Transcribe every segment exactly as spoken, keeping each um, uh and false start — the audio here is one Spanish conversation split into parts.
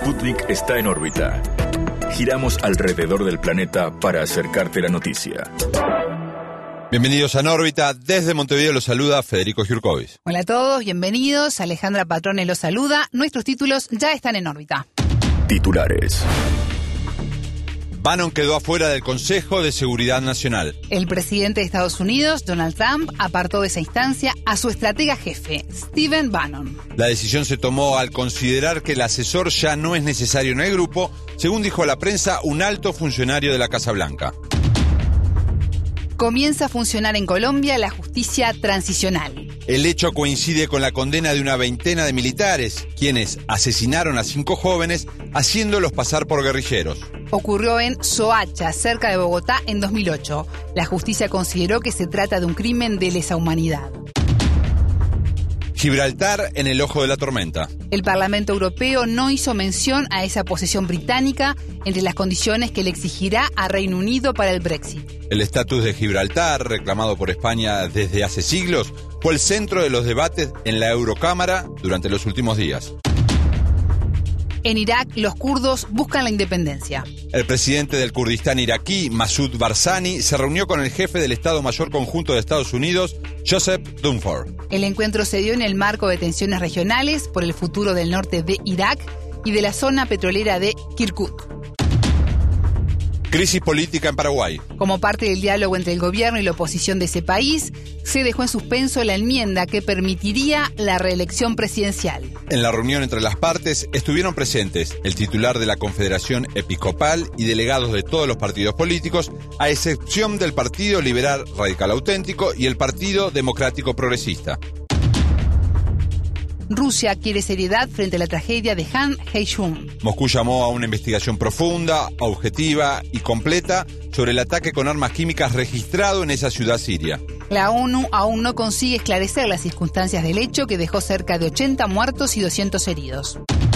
Sputnik está en órbita. Giramos alrededor del planeta para acercarte la noticia. Bienvenidos a En órbita. Desde Montevideo los saluda Federico Jurkovic. Hola a todos, bienvenidos. Alejandra Patrone los saluda. Nuestros títulos ya están en órbita. Titulares. Bannon quedó afuera del Consejo de Seguridad Nacional. El presidente de Estados Unidos, Donald Trump, apartó de esa instancia a su estratega jefe, Stephen Bannon. La decisión se tomó al considerar que el asesor ya no es necesario en el grupo, según dijo a la prensa un alto funcionario de la Casa Blanca. Comienza a funcionar en Colombia la justicia transicional. El hecho coincide con la condena de una veintena de militares, quienes asesinaron a cinco jóvenes haciéndolos pasar por guerrilleros. Ocurrió en Soacha, cerca de Bogotá, en dos mil ocho. La justicia consideró que se trata de un crimen de lesa humanidad. Gibraltar en el ojo de la tormenta. El Parlamento Europeo no hizo mención a esa posesión británica entre las condiciones que le exigirá a Reino Unido para el Brexit. El estatus de Gibraltar, reclamado por España desde hace siglos, fue el centro de los debates en la Eurocámara durante los últimos días. En Irak, los kurdos buscan la independencia. El presidente del Kurdistán iraquí, Masoud Barzani, se reunió con el jefe del Estado Mayor Conjunto de Estados Unidos, Joseph Dunford. El encuentro se dio en el marco de tensiones regionales por el futuro del norte de Irak y de la zona petrolera de Kirkuk. Crisis política en Paraguay. Como parte del diálogo entre el gobierno y la oposición de ese país, se dejó en suspenso la enmienda que permitiría la reelección presidencial. En la reunión entre las partes estuvieron presentes el titular de la Confederación Episcopal y delegados de todos los partidos políticos, a excepción del Partido Liberal Radical Auténtico y el Partido Democrático Progresista. Rusia quiere seriedad frente a la tragedia de Han Hae-jung. Moscú llamó a una investigación profunda, objetiva y completa sobre el ataque con armas químicas registrado en esa ciudad siria. La ONU aún no consigue esclarecer las circunstancias del hecho que dejó cerca de ochenta muertos y doscientos heridos.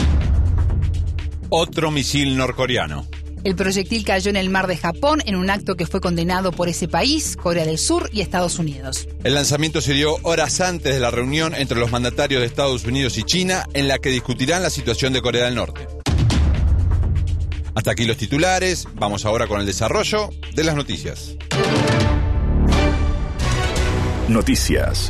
Otro misil norcoreano. El proyectil cayó en el mar de Japón en un acto que fue condenado por ese país, Corea del Sur y Estados Unidos. El lanzamiento se dio horas antes de la reunión entre los mandatarios de Estados Unidos y China, en la que discutirán la situación de Corea del Norte. Hasta aquí los titulares. Vamos ahora con el desarrollo de las noticias. Noticias.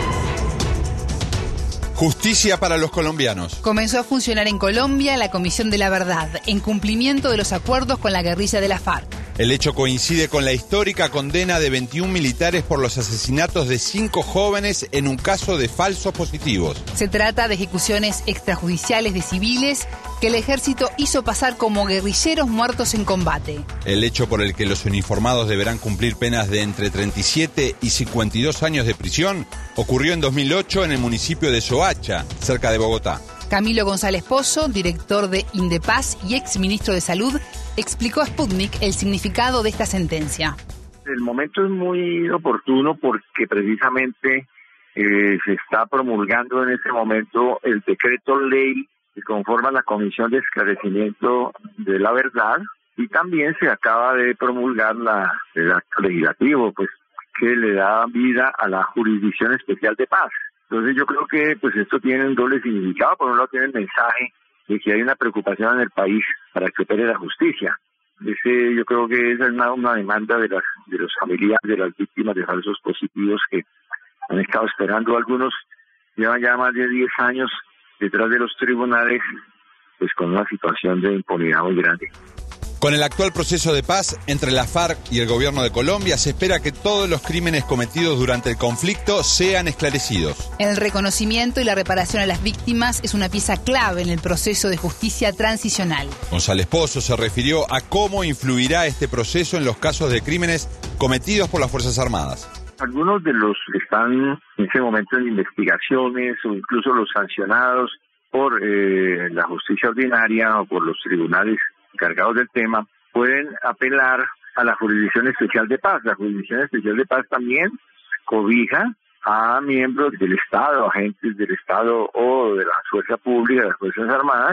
Justicia para los colombianos. Comenzó a funcionar en Colombia la Comisión de la Verdad, en cumplimiento de los acuerdos con la guerrilla de la FARC. El hecho coincide con la histórica condena de veintiún militares por los asesinatos de cinco jóvenes en un caso de falsos positivos. Se trata de ejecuciones extrajudiciales de civiles que el ejército hizo pasar como guerrilleros muertos en combate. El hecho por el que los uniformados deberán cumplir penas de entre treinta y siete y cincuenta y dos años de prisión ocurrió en dos mil ocho en el municipio de Soacha, cerca de Bogotá. Camilo González Pozo, director de Indepaz y exministro de Salud, explicó a Sputnik el significado de esta sentencia. El momento es muy oportuno porque precisamente eh, se está promulgando en este momento el decreto ley que conforma la Comisión de Esclarecimiento de la Verdad, y también se acaba de promulgar la, el acto legislativo, pues, que le da vida a la Jurisdicción Especial de Paz. Entonces yo creo que pues esto tiene un doble significado. Por un lado tiene el mensaje de que hay una preocupación en el país para que opere la justicia. Ese, yo creo que esa es una, una demanda de las de los familiares de las víctimas de falsos positivos que han estado esperando. Algunos llevan ya más de diez años detrás de los tribunales, pues con una situación de impunidad muy grande. Con el actual proceso de paz entre la FARC y el gobierno de Colombia, se espera que todos los crímenes cometidos durante el conflicto sean esclarecidos. El reconocimiento y la reparación a las víctimas es una pieza clave en el proceso de justicia transicional. González Pozo se refirió a cómo influirá este proceso en los casos de crímenes cometidos por las Fuerzas Armadas. Algunos de los que están en ese momento en investigaciones o incluso los sancionados por eh, la justicia ordinaria o por los tribunales encargados del tema, pueden apelar a la Jurisdicción Especial de Paz. La Jurisdicción Especial de Paz también cobija a miembros del Estado, agentes del Estado o de la fuerza pública, de las Fuerzas Armadas,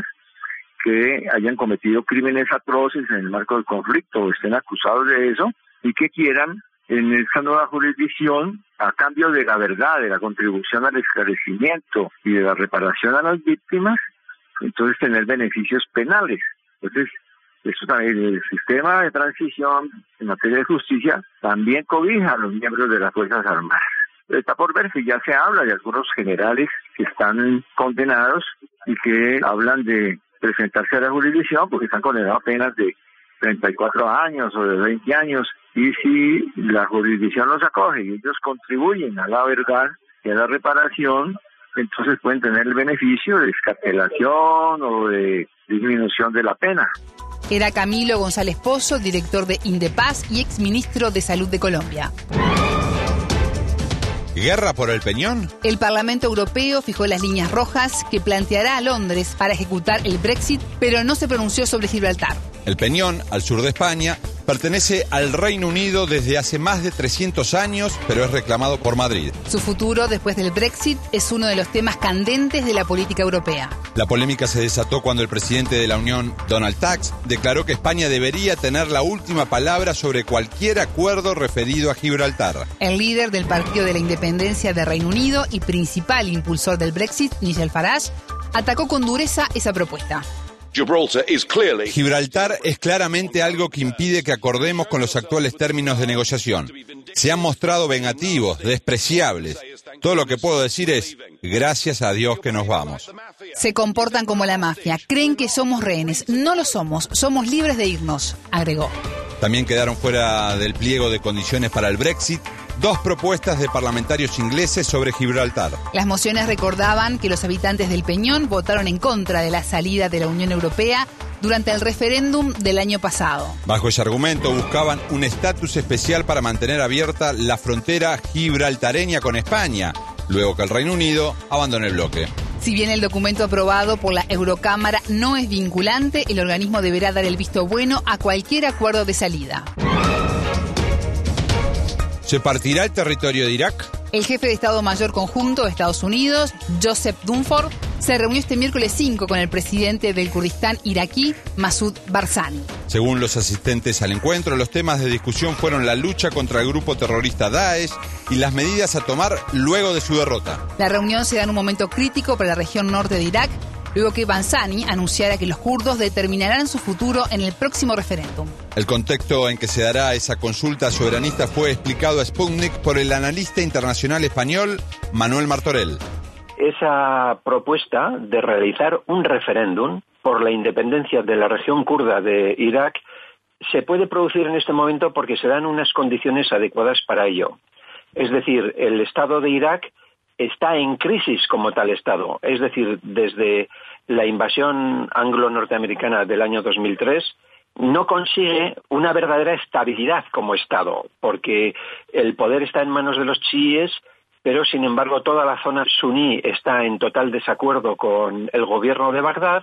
que hayan cometido crímenes atroces en el marco del conflicto o estén acusados de eso y que quieran en esta nueva jurisdicción, a cambio de la verdad, de la contribución al esclarecimiento y de la reparación a las víctimas, entonces tener beneficios penales. Entonces, eso también, el sistema de transición en materia de justicia también cobija a los miembros de las Fuerzas Armadas. Está por ver si ya se habla de algunos generales que están condenados y que hablan de presentarse a la jurisdicción porque están condenados a penas de treinta y cuatro años o de veinte años, y si la jurisdicción los acoge y ellos contribuyen a la verdad y a la reparación, entonces pueden tener el beneficio de excarcelación o de disminución de la pena. Era Camilo González Pozo, director de Indepaz y exministro de Salud de Colombia. ¿Guerra por el Peñón? El Parlamento Europeo fijó las líneas rojas que planteará a Londres para ejecutar el Brexit, pero no se pronunció sobre Gibraltar. El Peñón, al sur de España, pertenece al Reino Unido desde hace más de trescientos años, pero es reclamado por Madrid. Su futuro después del Brexit es uno de los temas candentes de la política europea. La polémica se desató cuando el presidente de la Unión, Donald Tusk, declaró que España debería tener la última palabra sobre cualquier acuerdo referido a Gibraltar. El líder del Partido de la Independencia de Reino Unido y principal impulsor del Brexit, Nigel Farage, atacó con dureza esa propuesta. Gibraltar es claramente algo que impide que acordemos con los actuales términos de negociación. Se han mostrado vengativos, despreciables. Todo lo que puedo decir es, gracias a Dios que nos vamos. Se comportan como la mafia, creen que somos rehenes. No lo somos, somos libres de irnos, agregó. También quedaron fuera del pliego de condiciones para el Brexit dos propuestas de parlamentarios ingleses sobre Gibraltar. Las mociones recordaban que los habitantes del Peñón votaron en contra de la salida de la Unión Europea durante el referéndum del año pasado. Bajo ese argumento buscaban un estatus especial para mantener abierta la frontera gibraltareña con España, luego que el Reino Unido abandone el bloque. Si bien el documento aprobado por la Eurocámara no es vinculante, el organismo deberá dar el visto bueno a cualquier acuerdo de salida. ¿Se partirá el territorio de Irak? El jefe de Estado Mayor Conjunto de Estados Unidos, Joseph Dunford, se reunió este miércoles cinco con el presidente del Kurdistán iraquí, Masoud Barzani. Según los asistentes al encuentro, los temas de discusión fueron la lucha contra el grupo terrorista Daesh y las medidas a tomar luego de su derrota. La reunión se da en un momento crítico para la región norte de Irak, luego que Barzani anunciara que los kurdos determinarán su futuro en el próximo referéndum. El contexto en que se dará esa consulta soberanista fue explicado a Sputnik por el analista internacional español Manuel Martorell. Esa propuesta de realizar un referéndum por la independencia de la región kurda de Irak se puede producir en este momento porque se dan unas condiciones adecuadas para ello. Es decir, el Estado de Irak está en crisis como tal Estado. Es decir, desde la invasión anglo-norteamericana del año dos mil tres, no consigue una verdadera estabilidad como Estado, porque el poder está en manos de los chiíes, pero sin embargo toda la zona suní está en total desacuerdo con el gobierno de Bagdad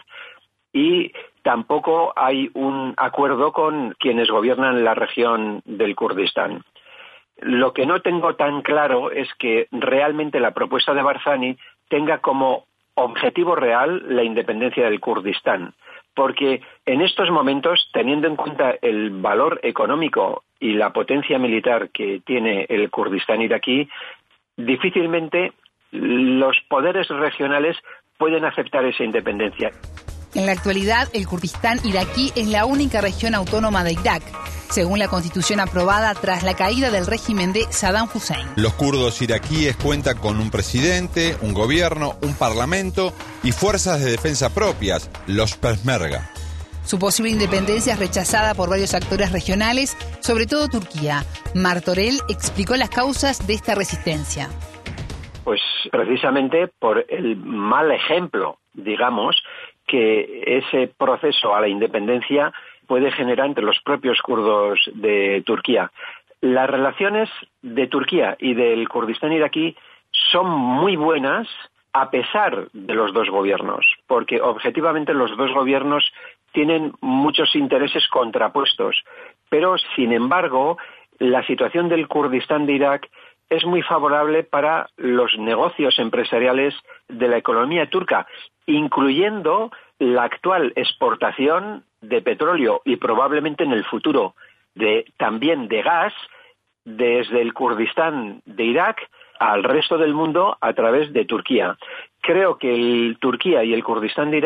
y tampoco hay un acuerdo con quienes gobiernan la región del Kurdistán. Lo que no tengo tan claro es que realmente la propuesta de Barzani tenga como objetivo real la independencia del Kurdistán, porque en estos momentos, teniendo en cuenta el valor económico y la potencia militar que tiene el Kurdistán iraquí, difícilmente los poderes regionales pueden aceptar esa independencia. En la actualidad, el Kurdistán iraquí es la única región autónoma de Irak, según la constitución aprobada tras la caída del régimen de Saddam Hussein. Los kurdos iraquíes cuentan con un presidente, un gobierno, un parlamento y fuerzas de defensa propias, los Peshmerga. Su posible independencia es rechazada por varios actores regionales, sobre todo Turquía. Martorell explicó las causas de esta resistencia. Pues precisamente por el mal ejemplo, digamos, que ese proceso a la independencia puede generar entre los propios kurdos de Turquía. Las relaciones de Turquía y del Kurdistán iraquí son muy buenas a pesar de los dos gobiernos, porque objetivamente los dos gobiernos tienen muchos intereses contrapuestos, pero sin embargo la situación del Kurdistán de Irak es muy favorable para los negocios empresariales de la economía turca, incluyendo la actual exportación de petróleo y probablemente en el futuro de, también de gas desde el Kurdistán de Irak al resto del mundo a través de Turquía. Creo que el Turquía y el Kurdistán de Irak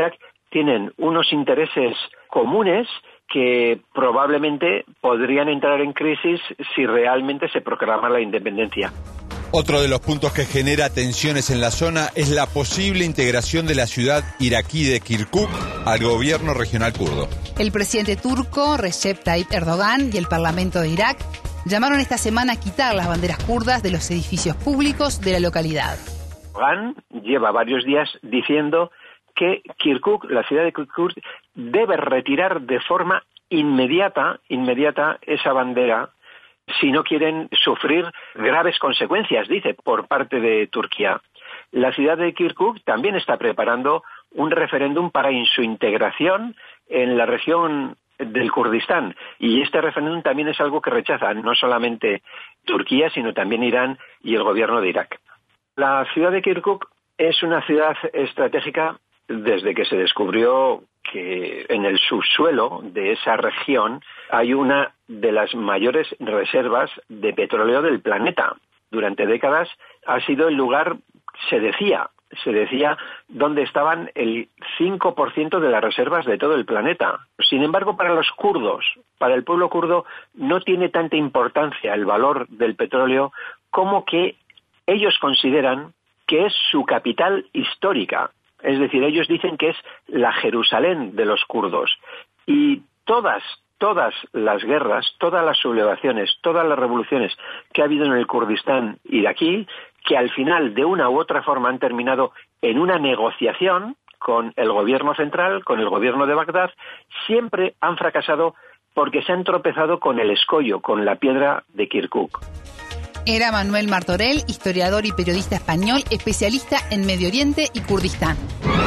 tienen unos intereses comunes que probablemente podrían entrar en crisis si realmente se proclama la independencia. Otro de los puntos que genera tensiones en la zona es la posible integración de la ciudad iraquí de Kirkuk al gobierno regional kurdo. El presidente turco Recep Tayyip Erdogan y el Parlamento de Irak llamaron esta semana a quitar las banderas kurdas de los edificios públicos de la localidad. Erdogan lleva varios días diciendo que Kirkuk, la ciudad de Kirkuk, debe retirar de forma inmediata, inmediata esa bandera si no quieren sufrir graves consecuencias, dice, por parte de Turquía. La ciudad de Kirkuk también está preparando un referéndum para su integración en la región del Kurdistán, y este referéndum también es algo que rechazan no solamente Turquía, sino también Irán y el gobierno de Irak. La ciudad de Kirkuk es una ciudad estratégica desde que se descubrió que en el subsuelo de esa región hay una de las mayores reservas de petróleo del planeta. Durante décadas ha sido el lugar, se decía, se decía, donde estaban el cinco por ciento de las reservas de todo el planeta. Sin embargo, para los kurdos, para el pueblo kurdo, no tiene tanta importancia el valor del petróleo como que ellos consideran que es su capital histórica. Es decir, ellos dicen que es la Jerusalén de los kurdos. Y todas, todas las guerras, todas las sublevaciones, todas las revoluciones que ha habido en el Kurdistán iraquí, que al final, de una u otra forma, han terminado en una negociación con el gobierno central, con el gobierno de Bagdad, siempre han fracasado porque se han tropezado con el escollo, con la piedra de Kirkuk. Era Manuel Martorell, historiador y periodista español, especialista en Medio Oriente y Kurdistán.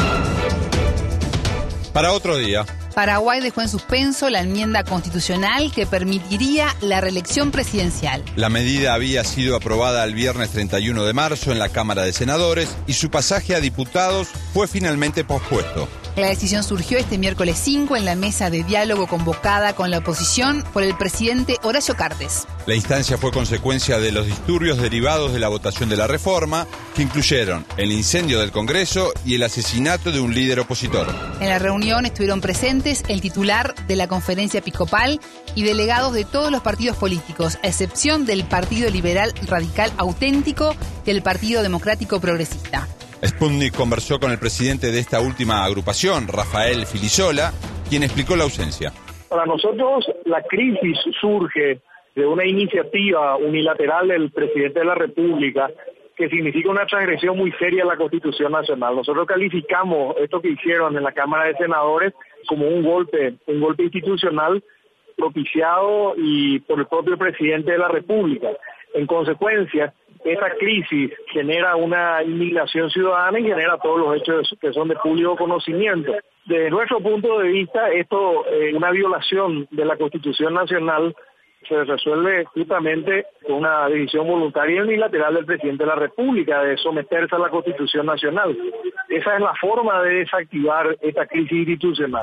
Para otro día. Paraguay dejó en suspenso la enmienda constitucional que permitiría la reelección presidencial. La medida había sido aprobada el viernes treinta y uno de marzo en la Cámara de Senadores y su pasaje a diputados fue finalmente pospuesto. La decisión surgió este miércoles cinco en la mesa de diálogo convocada con la oposición por el presidente Horacio Cartes. La instancia fue consecuencia de los disturbios derivados de la votación de la reforma, que incluyeron el incendio del Congreso y el asesinato de un líder opositor. En la reunión estuvieron presentes el titular de la Conferencia Episcopal y delegados de todos los partidos políticos, a excepción del Partido Liberal Radical Auténtico y el Partido Democrático Progresista. Sputnik conversó con el presidente de esta última agrupación, Rafael Filisola, quien explicó la ausencia. Para nosotros la crisis surge de una iniciativa unilateral del presidente de la República que significa una transgresión muy seria a la Constitución Nacional. Nosotros calificamos esto que hicieron en la Cámara de Senadores como un golpe, un golpe institucional propiciado y por el propio presidente de la República. En consecuencia, esa crisis genera una indignación ciudadana y genera todos los hechos que son de público conocimiento. Desde nuestro punto de vista, esto es eh, una violación de la Constitución Nacional. Se resuelve justamente con una decisión voluntaria y unilateral del presidente de la República de someterse a la Constitución Nacional. Esa es la forma de desactivar esta crisis institucional.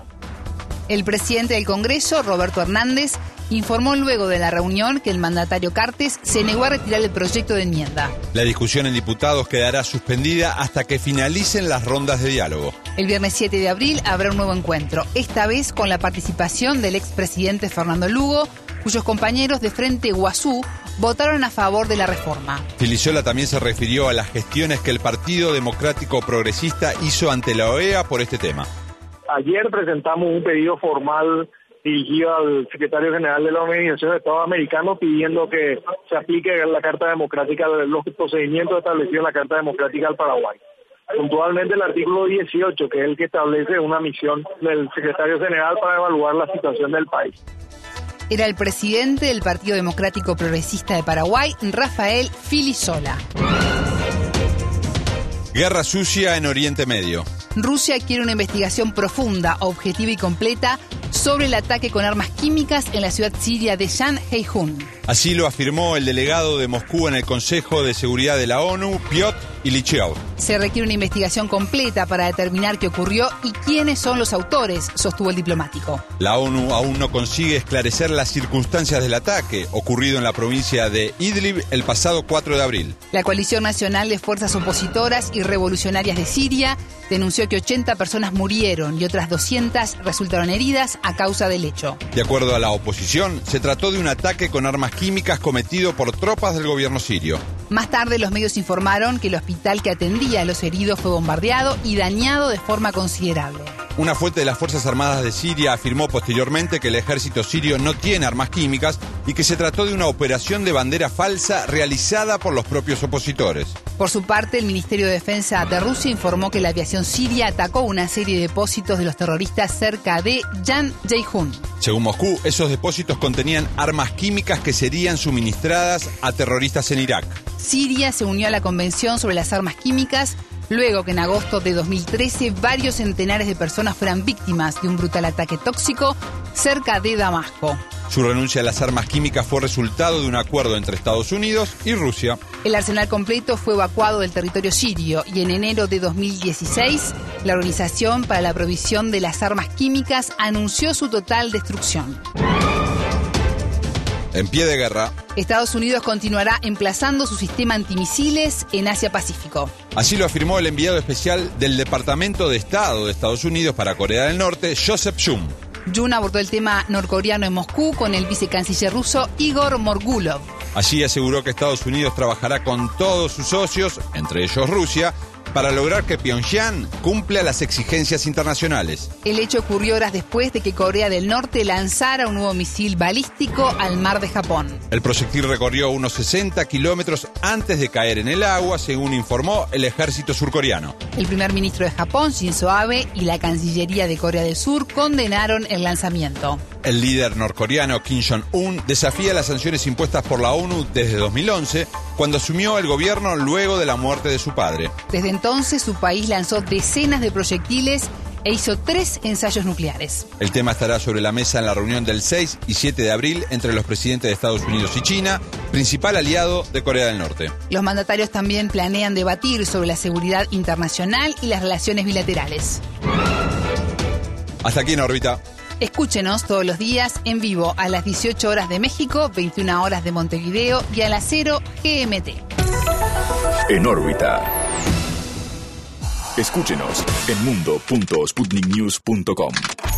El presidente del Congreso, Roberto Hernández, informó luego de la reunión que el mandatario Cartes se negó a retirar el proyecto de enmienda. La discusión en diputados quedará suspendida hasta que finalicen las rondas de diálogo. El viernes siete de abril habrá un nuevo encuentro, esta vez con la participación del expresidente Fernando Lugo, cuyos compañeros de Frente Guazú votaron a favor de la reforma. Filisola también se refirió a las gestiones que el Partido Democrático Progresista hizo ante la O E A por este tema. Ayer presentamos un pedido formal dirigido al secretario general de la Organización de Estados Americanos pidiendo que se aplique la Carta Democrática, los procedimientos establecidos en la Carta Democrática al Paraguay. Puntualmente el artículo dieciocho, que es el que establece una misión del secretario general para evaluar la situación del país. Era el presidente del Partido Democrático Progresista de Paraguay, Rafael Filisola. Guerra sucia en Oriente Medio. Rusia quiere una investigación profunda, objetiva y completa sobre el ataque con armas químicas en la ciudad siria de Jan Heijun. Así lo afirmó el delegado de Moscú en el Consejo de Seguridad de la ONU, Piotr Ilyich. Se requiere una investigación completa para determinar qué ocurrió y quiénes son los autores, sostuvo el diplomático. La ONU aún no consigue esclarecer las circunstancias del ataque ocurrido en la provincia de Idlib el pasado cuatro de abril. La Coalición Nacional de Fuerzas Opositoras y Revolucionarias de Siria denunció que ochenta personas murieron y otras doscientas resultaron heridas a causa del hecho. De acuerdo a la oposición, se trató de un ataque con armas químicas cometido por tropas del gobierno sirio. Más tarde, los medios informaron que el hospital que atendía a los heridos fue bombardeado y dañado de forma considerable. Una fuente de las Fuerzas Armadas de Siria afirmó posteriormente que el ejército sirio no tiene armas químicas y que se trató de una operación de bandera falsa realizada por los propios opositores. Por su parte, el Ministerio de Defensa de Rusia informó que la aviación siria atacó una serie de depósitos de los terroristas cerca de Jan Jeyhun. Según Moscú, esos depósitos contenían armas químicas que serían suministradas a terroristas en Irak. Siria se unió a la Convención sobre las Armas Químicas luego que en agosto de dos mil trece varios centenares de personas fueran víctimas de un brutal ataque tóxico cerca de Damasco. Su renuncia a las armas químicas fue resultado de un acuerdo entre Estados Unidos y Rusia. El arsenal completo fue evacuado del territorio sirio y en enero de dos mil dieciséis la Organización para la Provisión de las Armas Químicas anunció su total destrucción. En pie de guerra, Estados Unidos continuará emplazando su sistema antimisiles en Asia-Pacífico. Así lo afirmó el enviado especial del Departamento de Estado de Estados Unidos para Corea del Norte, Joseph Jun. Jun abordó el tema norcoreano en Moscú con el vicecanciller ruso Igor Morgulov. Allí aseguró que Estados Unidos trabajará con todos sus socios, entre ellos Rusia, para lograr que Pyongyang cumpla las exigencias internacionales. El hecho ocurrió horas después de que Corea del Norte lanzara un nuevo misil balístico al mar de Japón. El proyectil recorrió unos sesenta kilómetros antes de caer en el agua, según informó el ejército surcoreano. El primer ministro de Japón, Shinzo Abe, y la Cancillería de Corea del Sur condenaron el lanzamiento. El líder norcoreano Kim Jong-un desafía las sanciones impuestas por la ONU desde dos mil once, cuando asumió el gobierno luego de la muerte de su padre. Desde entonces, su país lanzó decenas de proyectiles e hizo tres ensayos nucleares. El tema estará sobre la mesa en la reunión del seis y siete de abril entre los presidentes de Estados Unidos y China, principal aliado de Corea del Norte. Los mandatarios también planean debatir sobre la seguridad internacional y las relaciones bilaterales. Hasta aquí en órbita. Escúchenos todos los días en vivo a las dieciocho horas de México, veintiuna horas de Montevideo y a las cero G M T. En órbita. Escúchenos en mundo punto sputnik news punto com.